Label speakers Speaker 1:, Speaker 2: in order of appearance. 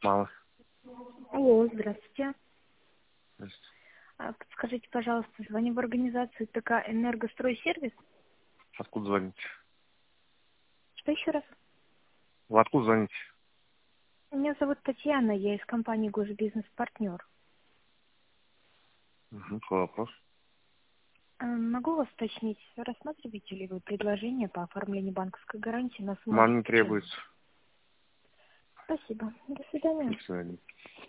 Speaker 1: Мало.
Speaker 2: Алло, здравствуйте.
Speaker 1: Здрасте.
Speaker 2: Подскажите, пожалуйста, звоню в организацию ТК «Энергостройсервис».
Speaker 1: Откуда звоните?
Speaker 2: Что еще раз?
Speaker 1: Вы откуда звоните?
Speaker 2: Меня зовут Татьяна, я из компании «Госбизнес-партнер».
Speaker 1: Какой вопрос?
Speaker 2: Могу вас уточнить, рассматриваете ли вы предложение по оформлению банковской гарантии на сумму
Speaker 1: Нам не
Speaker 2: 10 000?
Speaker 1: требуется.
Speaker 2: Спасибо. До свидания.
Speaker 1: До свидания.